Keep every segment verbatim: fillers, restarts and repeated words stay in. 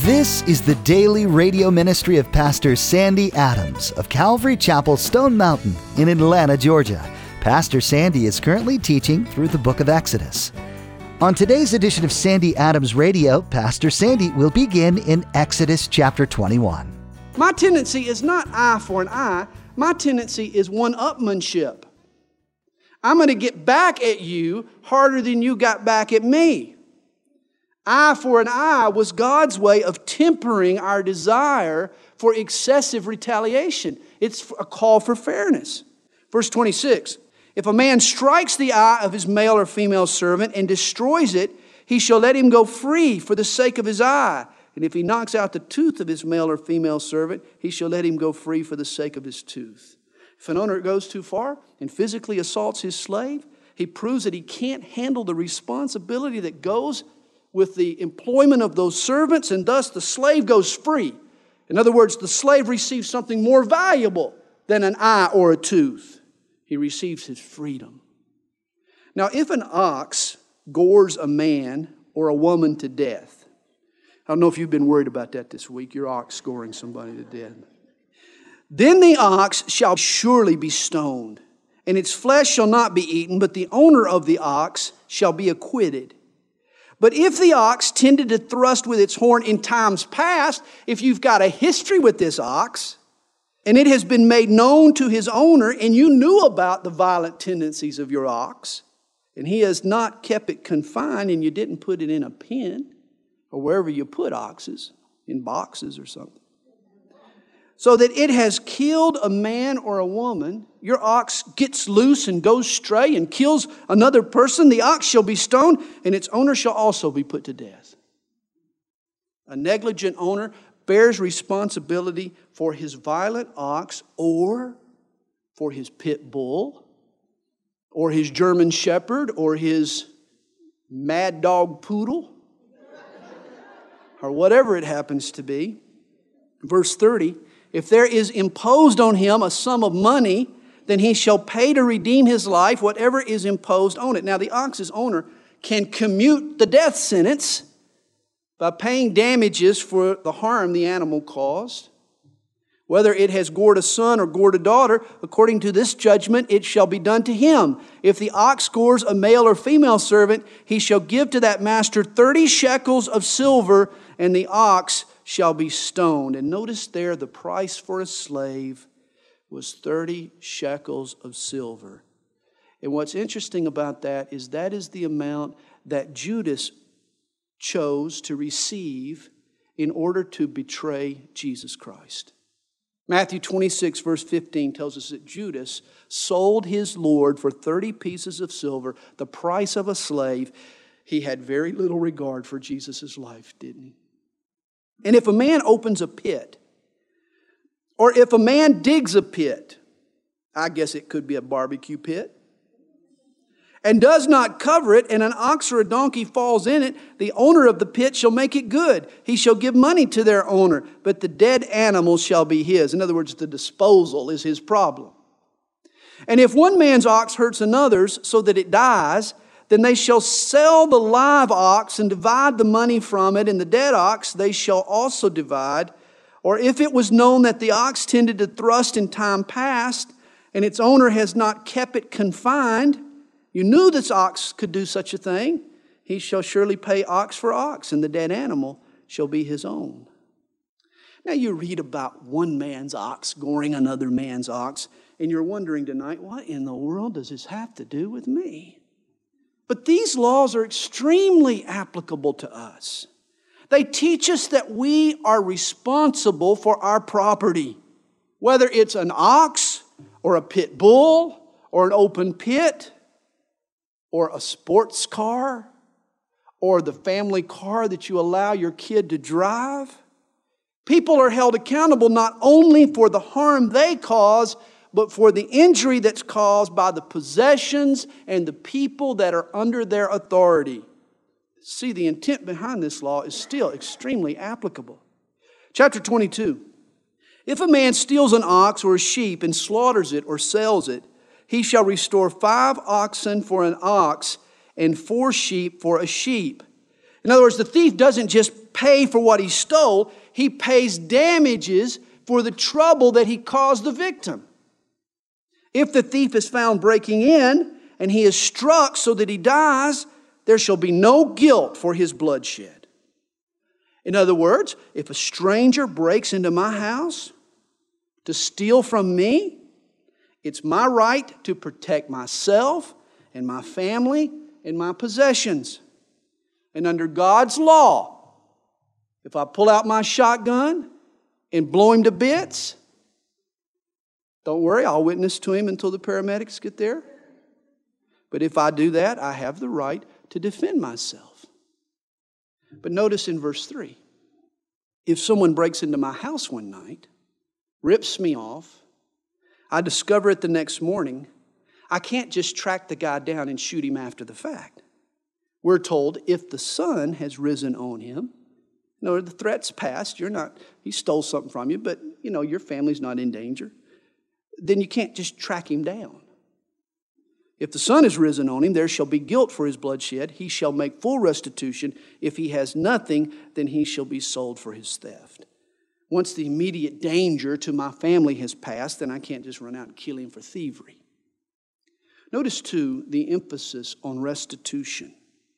This is the daily radio ministry of Pastor Sandy Adams of Calvary Chapel, Stone Mountain in Atlanta, Georgia. Pastor Sandy is currently teaching through the book of Exodus. On today's edition of Sandy Adams Radio, Pastor Sandy will begin in Exodus chapter twenty-one. My tendency is not eye for an eye. My tendency is one-upmanship. I'm going to get back at you harder than you got back at me. Eye for an eye was God's way of tempering our desire for excessive retaliation. It's a call for fairness. Verse twenty-six, if a man strikes the eye of his male or female servant and destroys it, he shall let him go free for the sake of his eye. And if he knocks out the tooth of his male or female servant, he shall let him go free for the sake of his tooth. If an owner goes too far and physically assaults his slave, he proves that he can't handle the responsibility that goes with the employment of those servants, and thus the slave goes free. In other words, the slave receives something more valuable than an eye or a tooth. He receives his freedom. Now, if an ox gores a man or a woman to death, I don't know if you've been worried about that this week, your ox goring somebody to death. Then the ox shall surely be stoned, and its flesh shall not be eaten, but the owner of the ox shall be acquitted. But if the ox tended to thrust with its horn in times past, if you've got a history with this ox, and it has been made known to his owner, and you knew about the violent tendencies of your ox, and he has not kept it confined, and you didn't put it in a pen, or wherever you put oxes, in boxes or something, so that it has killed a man or a woman, your ox gets loose and goes stray and kills another person, the ox shall be stoned, and its owner shall also be put to death. A negligent owner bears responsibility for his violent ox or for his pit bull or his German shepherd or his mad dog poodle or whatever it happens to be. Verse thirty, if there is imposed on him a sum of money, then he shall pay to redeem his life whatever is imposed on it. Now, the ox's owner can commute the death sentence by paying damages for the harm the animal caused. Whether it has gored a son or gored a daughter, according to this judgment, it shall be done to him. If the ox gores a male or female servant, he shall give to that master thirty shekels of silver, and the ox shall be stoned. And notice there the price for a slave was thirty shekels of silver. And what's interesting about that is that is the amount that Judas chose to receive in order to betray Jesus Christ. Matthew twenty-six verse fifteen tells us that Judas sold his Lord for thirty pieces of silver, the price of a slave. He had very little regard for Jesus' life, didn't he? And if a man opens a pit, or if a man digs a pit, I guess it could be a barbecue pit, and does not cover it, and an ox or a donkey falls in it, the owner of the pit shall make it good. He shall give money to their owner, but the dead animal shall be his. In other words, the disposal is his problem. And if one man's ox hurts another's so that it dies, then they shall sell the live ox and divide the money from it, and the dead ox they shall also divide. Or if it was known that the ox tended to thrust in time past, and its owner has not kept it confined, you knew this ox could do such a thing, he shall surely pay ox for ox, and the dead animal shall be his own. Now you read about one man's ox goring another man's ox, and you're wondering tonight, what in the world does this have to do with me? But these laws are extremely applicable to us. They teach us that we are responsible for our property. Whether it's an ox or a pit bull or an open pit or a sports car or the family car that you allow your kid to drive, people are held accountable not only for the harm they cause, but for the injury that's caused by the possessions and the people that are under their authority. See, the intent behind this law is still extremely applicable. Chapter twenty-two. If a man steals an ox or a sheep and slaughters it or sells it, he shall restore five oxen for an ox and four sheep for a sheep. In other words, the thief doesn't just pay for what he stole. He pays damages for the trouble that he caused the victim. If the thief is found breaking in and he is struck so that he dies, there shall be no guilt for his bloodshed. In other words, if a stranger breaks into my house to steal from me, it's my right to protect myself and my family and my possessions. And under God's law, if I pull out my shotgun and blow him to bits, don't worry, I'll witness to him until the paramedics get there. But if I do that, I have the right to defend myself. But notice in verse three, if someone breaks into my house one night, rips me off, I discover it the next morning, I can't just track the guy down and shoot him after the fact. We're told if the sun has risen on him, no, the threat's passed, you're not, he stole something from you, but you know, your family's not in danger, then you can't just track him down. If the sun has risen on him, there shall be guilt for his bloodshed. He shall make full restitution. If he has nothing, then he shall be sold for his theft. Once the immediate danger to my family has passed, then I can't just run out and kill him for thievery. Notice, too, the emphasis on restitution.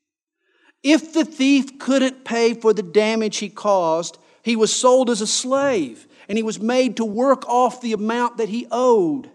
If the thief couldn't pay for the damage he caused, he was sold as a slave, and he was made to work off the amount that he owed.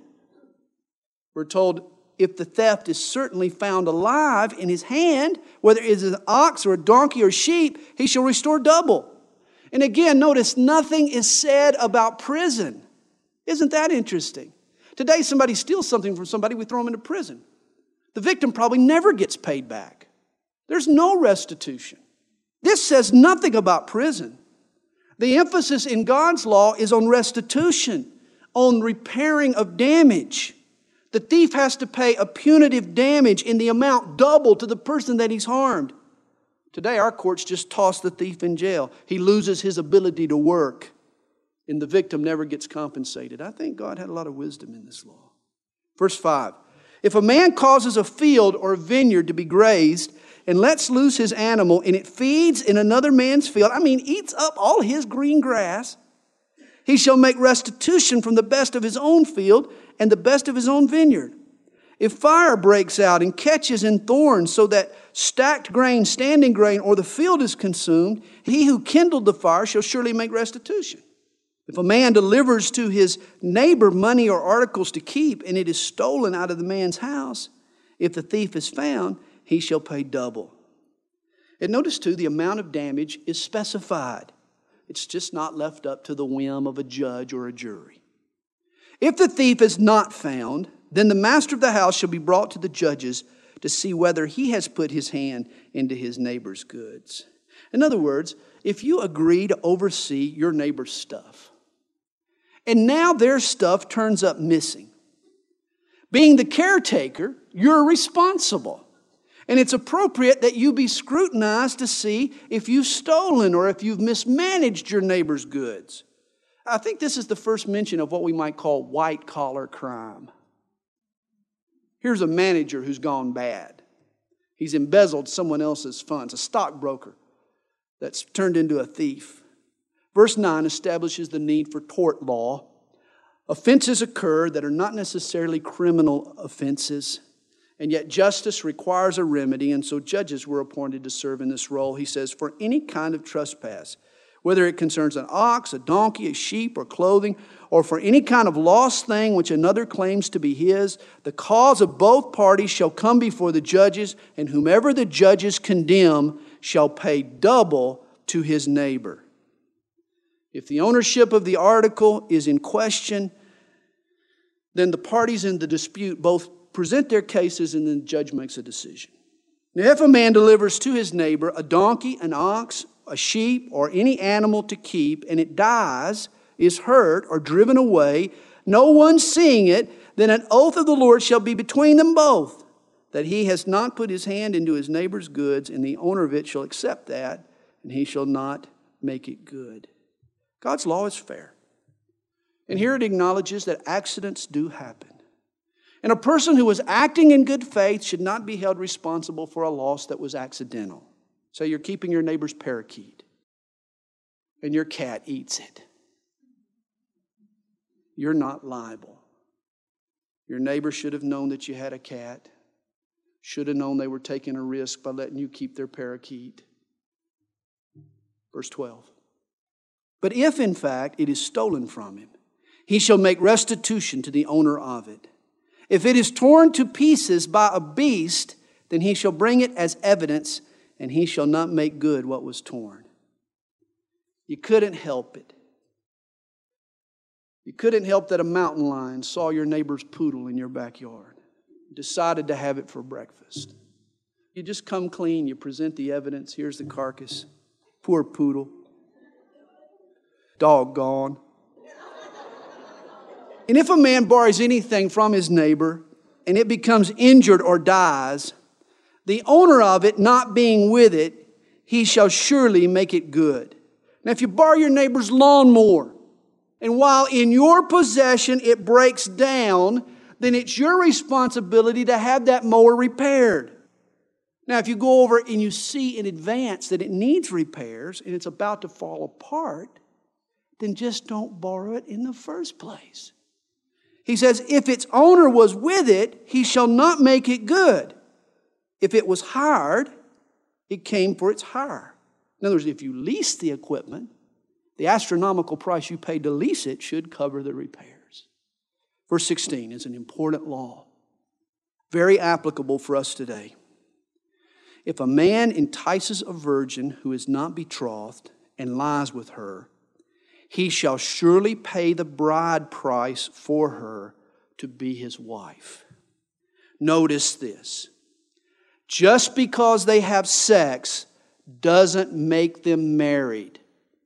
We're told if the theft is certainly found alive in his hand, whether it is an ox or a donkey or sheep, he shall restore double. And again, notice nothing is said about prison. Isn't that interesting? Today, somebody steals something from somebody, we throw them into prison. The victim probably never gets paid back. There's no restitution. This says nothing about prison. The emphasis in God's law is on restitution, on repairing of damage. The thief has to pay a punitive damage in the amount double to the person that he's harmed. Today, our courts just toss the thief in jail. He loses his ability to work, and the victim never gets compensated. I think God had a lot of wisdom in this law. Verse five, if a man causes a field or a vineyard to be grazed and lets loose his animal, and it feeds in another man's field, I mean, eats up all his green grass, he shall make restitution from the best of his own field and the best of his own vineyard. If fire breaks out and catches in thorns so that stacked grain, standing grain, or the field is consumed, he who kindled the fire shall surely make restitution. If a man delivers to his neighbor money or articles to keep, and it is stolen out of the man's house, if the thief is found, he shall pay double. And notice too, the amount of damage is specified. It's just not left up to the whim of a judge or a jury. If the thief is not found, then the master of the house shall be brought to the judges to see whether he has put his hand into his neighbor's goods. In other words, if you agree to oversee your neighbor's stuff, and now their stuff turns up missing, being the caretaker, you're responsible. And it's appropriate that you be scrutinized to see if you've stolen or if you've mismanaged your neighbor's goods. I think this is the first mention of what we might call white-collar crime. Here's a manager who's gone bad. He's embezzled someone else's funds, a stockbroker that's turned into a thief. Verse nine establishes the need for tort law. Offenses occur that are not necessarily criminal offenses, and yet justice requires a remedy, and so judges were appointed to serve in this role. He says, for any kind of trespass, whether it concerns an ox, a donkey, a sheep, or clothing, or for any kind of lost thing which another claims to be his, the cause of both parties shall come before the judges, and whomever the judges condemn shall pay double to his neighbor. If the ownership of the article is in question, then the parties in the dispute both present their cases and then the judge makes a decision. Now, if a man delivers to his neighbor a donkey, an ox, a sheep, or any animal to keep, and it dies, is hurt, or driven away, no one seeing it, then an oath of the Lord shall be between them both, that he has not put his hand into his neighbor's goods, and the owner of it shall accept that, and he shall not make it good. God's law is fair. And here it acknowledges that accidents do happen. And a person who was acting in good faith should not be held responsible for a loss that was accidental. So you're keeping your neighbor's parakeet. and your cat eats it. You're not liable. Your neighbor should have known that you had a cat. Should have known they were taking a risk by letting you keep their parakeet. Verse twelve. But if in fact it is stolen from him, he shall make restitution to the owner of it. If it is torn to pieces by a beast, then he shall bring it as evidence, and he shall not make good what was torn. You couldn't help it. You couldn't help that a mountain lion saw your neighbor's poodle in your backyard, decided to have it for breakfast. You just come clean, you present the evidence, here's the carcass. Poor poodle. Dog gone. And if a man borrows anything from his neighbor and it becomes injured or dies, the owner of it not being with it, he shall surely make it good. Now if you borrow your neighbor's lawnmower, and while in your possession it breaks down, then it's your responsibility to have that mower repaired. Now, if you go over and you see in advance that it needs repairs and it's about to fall apart, then just don't borrow it in the first place. He says, if its owner was with it, he shall not make it good. If it was hired, it came for its hire. In other words, if you lease the equipment, the astronomical price you paid to lease it should cover the repairs. Verse sixteen is an important law, very applicable for us today. If a man entices a virgin who is not betrothed and lies with her, he shall surely pay the bride price for her to be his wife. Notice this. Just because they have sex doesn't make them married.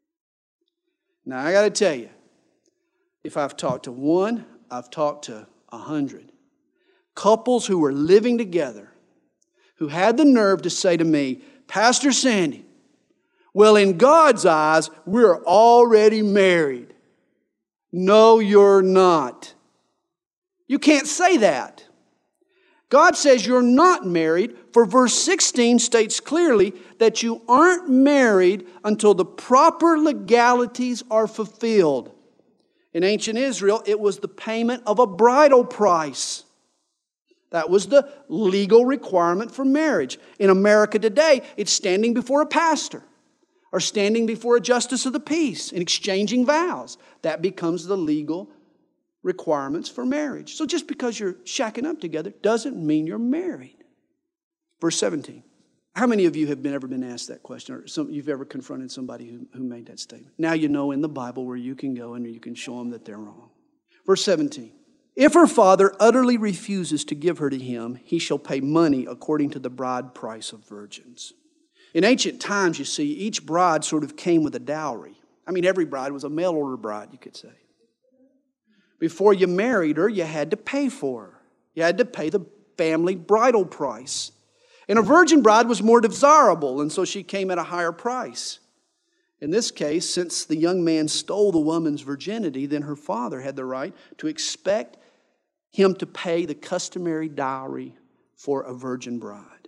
Now, I got to tell you, if I've talked to one, I've talked to a hundred. Couples who were living together, who had the nerve to say to me, Pastor Sandy, well, in God's eyes, we're already married. No, you're not. You can't say that. God says you're not married, for verse sixteen states clearly that you aren't married until the proper legalities are fulfilled. In ancient Israel, it was the payment of a bridal price. That was the legal requirement for marriage. In America today, it's standing before a pastor or standing before a justice of the peace and exchanging vows. That becomes the legal requirements for marriage. So just because you're shacking up together doesn't mean you're married. Verse seventeen. How many of you have been, ever been asked that question, or some, you've ever confronted somebody who, who made that statement? Now you know in the Bible where you can go and you can show them that they're wrong. Verse seventeen. If her father utterly refuses to give her to him, he shall pay money according to the bride price of virgins. In ancient times, you see, each bride sort of came with a dowry. I mean, every bride was a mail order bride, you could say. Before you married her, you had to pay for her. You had to pay the family bridal price. And a virgin bride was more desirable, and so she came at a higher price. In this case, since the young man stole the woman's virginity, then her father had the right to expect him to pay the customary dowry for a virgin bride.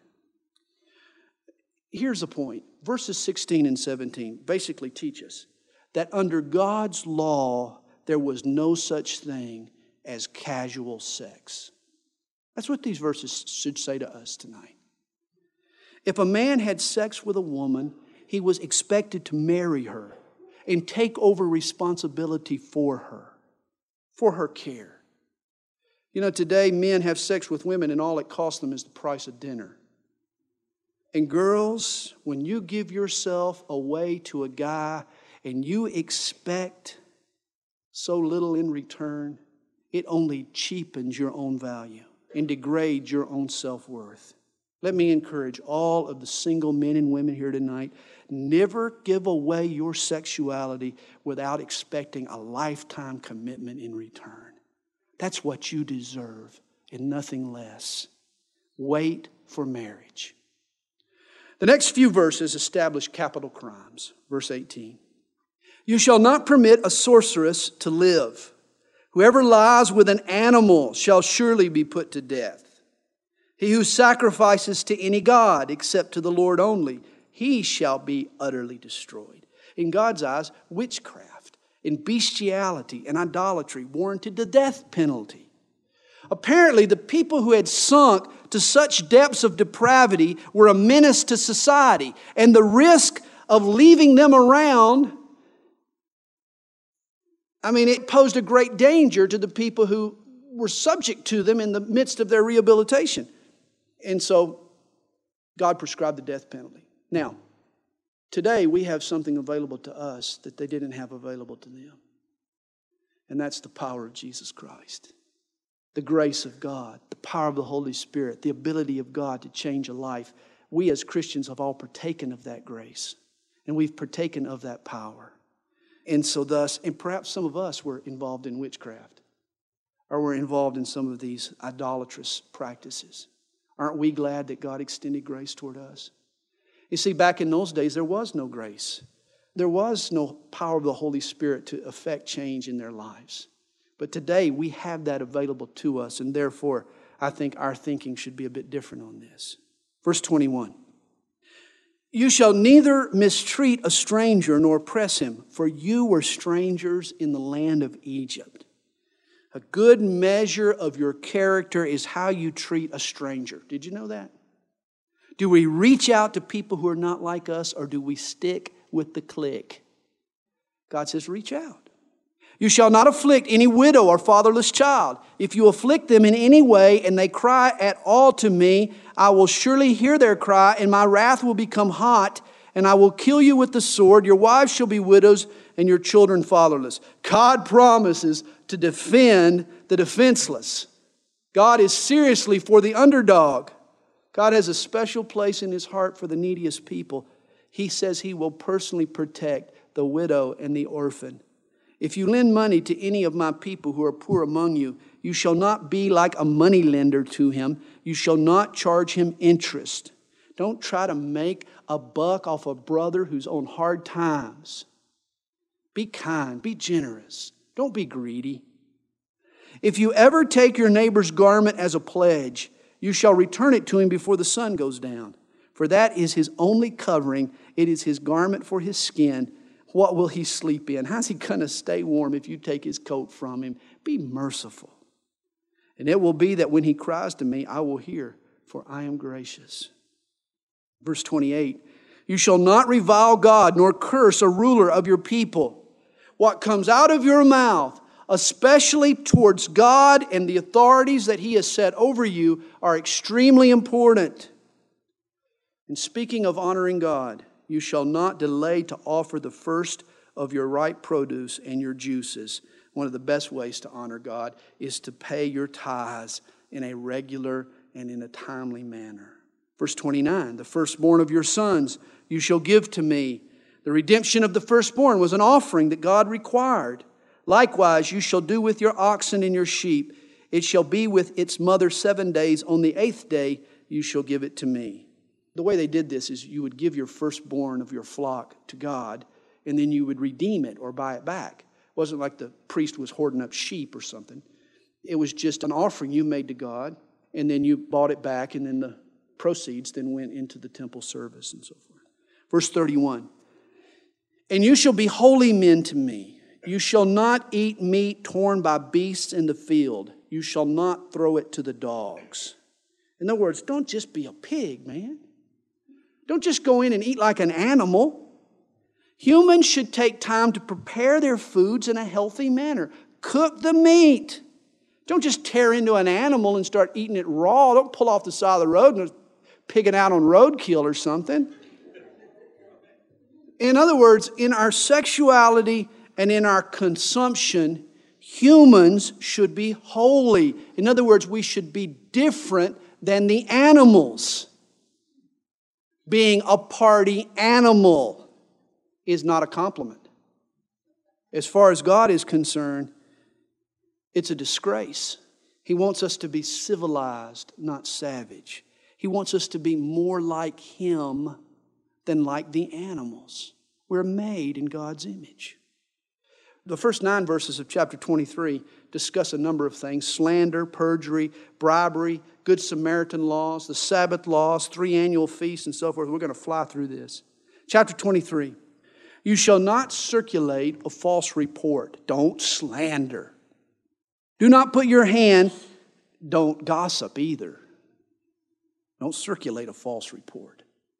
Here's the point. Verses sixteen and seventeen basically teach us that under God's law, there was no such thing as casual sex. That's what these verses should say to us tonight. If a man had sex with a woman, he was expected to marry her and take over responsibility for her, for her care. You know, today men have sex with women and all it costs them is the price of dinner. And girls, when you give yourself away to a guy and you expect so little in return, it only cheapens your own value and degrades your own self-worth. Let me encourage all of the single men and women here tonight, never give away your sexuality without expecting a lifetime commitment in return. That's what you deserve and nothing less. Wait for marriage. The next few verses establish capital crimes. Verse eighteen. You shall not permit a sorceress to live. Whoever lies with an animal shall surely be put to death. He who sacrifices to any god except to the Lord only, he shall be utterly destroyed. In God's eyes, witchcraft and bestiality and idolatry warranted the death penalty. Apparently, the people who had sunk to such depths of depravity were a menace to society, and the risk of leaving them around, I mean, it posed a great danger to the people who were subject to them in the midst of their rehabilitation. And so, God prescribed the death penalty. Now, today we have something available to us that they didn't have available to them. And that's the power of Jesus Christ. The grace of God, the power of the Holy Spirit, the ability of God to change a life. We as Christians have all partaken of that grace. And we've partaken of that power. And so thus, and perhaps some of us were involved in witchcraft. Or were involved in some of these idolatrous practices. Aren't we glad that God extended grace toward us? You see, back in those days, there was no grace. There was no power of the Holy Spirit to effect change in their lives. But today, we have that available to us, and therefore, I think our thinking should be a bit different on this. Verse twenty-one. You shall neither mistreat a stranger nor oppress him, for you were strangers in the land of Egypt. A good measure of your character is how you treat a stranger. Did you know that? Do we reach out to people who are not like us, or do we stick with the clique? God says, reach out. You shall not afflict any widow or fatherless child. If you afflict them in any way and they cry at all to me, I will surely hear their cry, and my wrath will become hot, and I will kill you with the sword. Your wives shall be widows, and your children fatherless. God promises to defend the defenseless. God is seriously for the underdog. God has a special place in His heart for the neediest people. He says He will personally protect the widow and the orphan. If you lend money to any of my people who are poor among you, you shall not be like a moneylender to him. You shall not charge him interest. Don't try to make a buck off a brother who's on hard times. Be kind, be generous. Don't be greedy. If you ever take your neighbor's garment as a pledge, you shall return it to him before the sun goes down. For that is his only covering. It is his garment for his skin. What will he sleep in? How's he going to stay warm if you take his coat from him? Be merciful. And it will be that when he cries to me, I will hear, for I am gracious. Verse twenty-eight, you shall not revile God, nor curse a ruler of your people. What comes out of your mouth, especially towards God and the authorities that He has set over you, are extremely important. And speaking of honoring God, you shall not delay to offer the first of your ripe produce and your juices. One of the best ways to honor God is to pay your tithes in a regular and in a timely manner. Verse twenty-nine, the firstborn of your sons you shall give to me. The redemption of the firstborn was an offering that God required. Likewise, you shall do with your oxen and your sheep. It shall be with its mother seven days. On the eighth day you shall give it to me. The way they did this is you would give your firstborn of your flock to God, and then you would redeem it or buy it back. It wasn't like the priest was hoarding up sheep or something. It was just an offering you made to God, and then you bought it back, and then the proceeds then went into the temple service and so forth. Verse thirty-one, and you shall be holy men to me. You shall not eat meat torn by beasts in the field. You shall not throw it to the dogs. In other words, don't just be a pig, man. Don't just go in and eat like an animal. Humans should take time to prepare their foods in a healthy manner. Cook the meat. Don't just tear into an animal and start eating it raw. Don't pull off the side of the road and pig it out on roadkill or something. In other words, in our sexuality and in our consumption, humans should be holy. In other words, we should be different than the animals. Being a party animal is not a compliment. As far as God is concerned, it's a disgrace. He wants us to be civilized, not savage. He wants us to be more like Him than like the animals. We're made in God's image. The first nine verses of chapter twenty-three discuss a number of things: slander, perjury, bribery, Good Samaritan laws, the Sabbath laws, three annual feasts, and so forth. We're going to fly through this. Chapter twenty-three. You shall not circulate a false report. Don't slander. Do not put your hand, don't gossip either. Don't circulate a false report.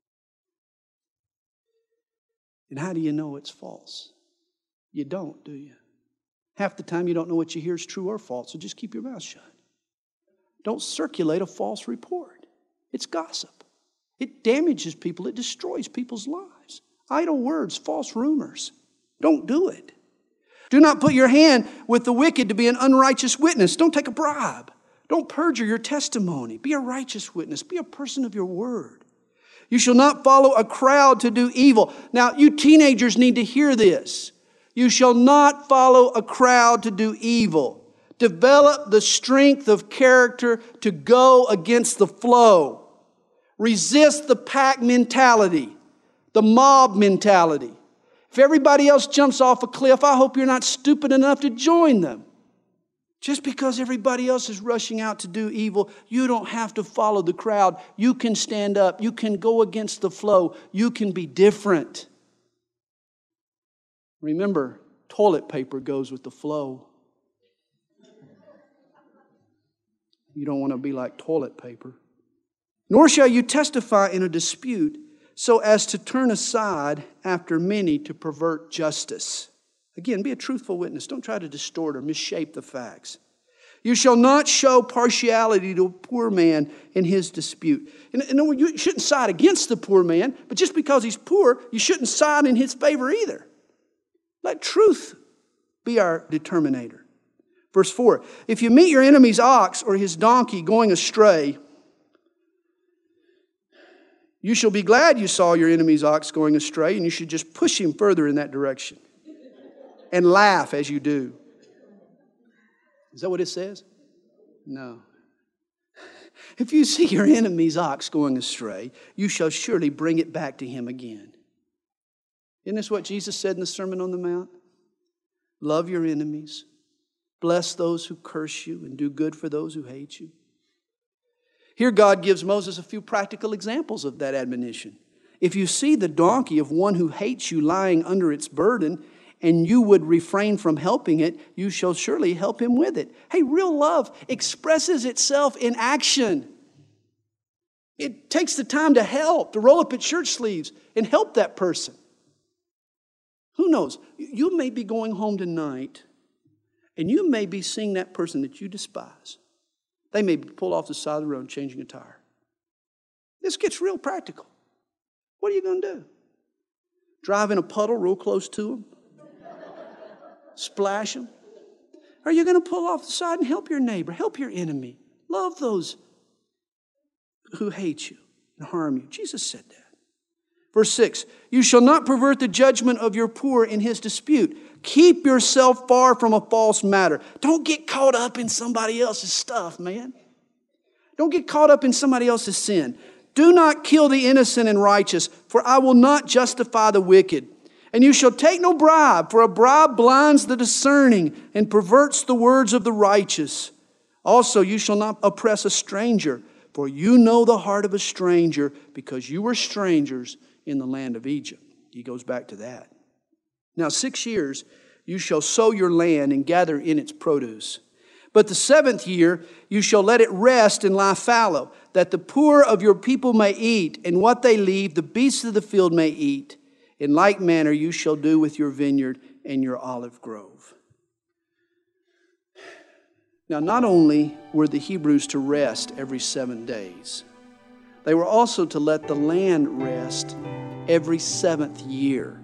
And how do you know it's false? You don't, do you? Half the time you don't know what you hear is true or false, so just keep your mouth shut. Don't circulate a false report. It's gossip. It damages people. It destroys people's lives. Idle words, false rumors. Don't do it. Do not put your hand with the wicked to be an unrighteous witness. Don't take a bribe. Don't perjure your testimony. Be a righteous witness. Be a person of your word. You shall not follow a crowd to do evil. Now, you teenagers need to hear this. You shall not follow a crowd to do evil. Develop the strength of character to go against the flow. Resist the pack mentality, the mob mentality. If everybody else jumps off a cliff, I hope you're not stupid enough to join them. Just because everybody else is rushing out to do evil, you don't have to follow the crowd. You can stand up. You can go against the flow. You can be different. Remember, toilet paper goes with the flow. You don't want to be like toilet paper. Nor shall you testify in a dispute so as to turn aside after many to pervert justice. Again, be a truthful witness. Don't try to distort or misshape the facts. You shall not show partiality to a poor man in his dispute. And, and you shouldn't side against the poor man, but just because he's poor, you shouldn't side in his favor either. Let truth be our determinator. Verse four, if you meet your enemy's ox or his donkey going astray, you shall be glad you saw your enemy's ox going astray, and you should just push him further in that direction and laugh as you do. Is that what it says? No. If you see your enemy's ox going astray, you shall surely bring it back to him again. Isn't this what Jesus said in the Sermon on the Mount? Love your enemies, bless those who curse you, and do good for those who hate you. Here God gives Moses a few practical examples of that admonition. If you see the donkey of one who hates you lying under its burden, and you would refrain from helping it, you shall surely help him with it. Hey, real love expresses itself in action. It takes the time to help, to roll up its shirt sleeves and help that person. Who knows? You may be going home tonight, and you may be seeing that person that you despise. They may be pulled off the side of the road changing a tire. This gets real practical. What are you going to do? Drive in a puddle real close to them? Splash them? Or are you going to pull off the side and help your neighbor, help your enemy? Love those who hate you and harm you. Jesus said that. Verse six, you shall not pervert the judgment of your poor in his dispute. Keep yourself far from a false matter. Don't get caught up in somebody else's stuff, man. Don't get caught up in somebody else's sin. Do not kill the innocent and righteous, for I will not justify the wicked. And you shall take no bribe, for a bribe blinds the discerning and perverts the words of the righteous. Also, you shall not oppress a stranger, for you know the heart of a stranger, because you were strangers in the land of Egypt. He goes back to that. Now, six years you shall sow your land and gather in its produce. But the seventh year you shall let it rest and lie fallow, that the poor of your people may eat, and what they leave the beasts of the field may eat. In like manner you shall do with your vineyard and your olive grove. Now, not only were the Hebrews to rest every seven days, they were also to let the land rest every seventh year.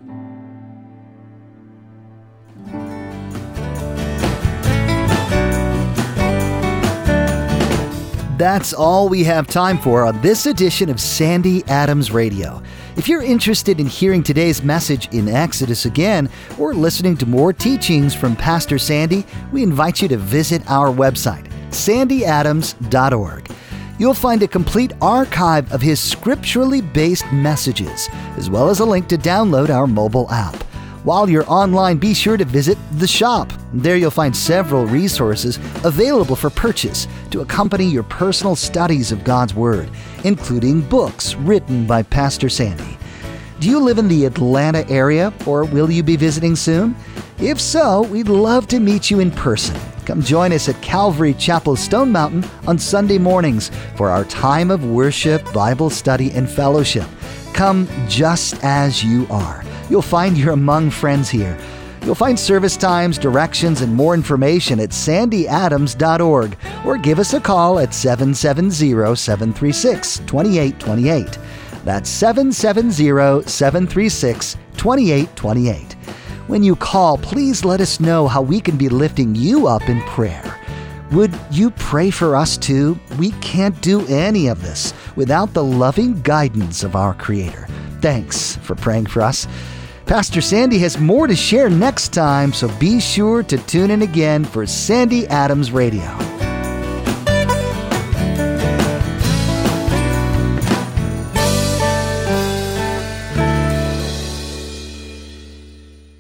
That's all we have time for on this edition of Sandy Adams Radio. If you're interested in hearing today's message in Exodus again, or listening to more teachings from Pastor Sandy, we invite you to visit our website, sandy adams dot org. You'll find a complete archive of his scripturally based messages, as well as a link to download our mobile app. While you're online, be sure to visit the shop. There you'll find several resources available for purchase to accompany your personal studies of God's Word, including books written by Pastor Sandy. Do you live in the Atlanta area, or will you be visiting soon? If so, we'd love to meet you in person. Come join us at Calvary Chapel Stone Mountain on Sunday mornings for our time of worship, Bible study, and fellowship. Come just as you are. You'll find you're among friends here. You'll find service times, directions, and more information at sandy adams dot org, or give us a call at seven seven zero, seven three six, two eight two eight. That's seven seven zero, seven three six, two eight two eight. When you call, please let us know how we can be lifting you up in prayer. Would you pray for us too? We can't do any of this without the loving guidance of our Creator. Thanks for praying for us. Pastor Sandy has more to share next time, so be sure to tune in again for Sandy Adams Radio.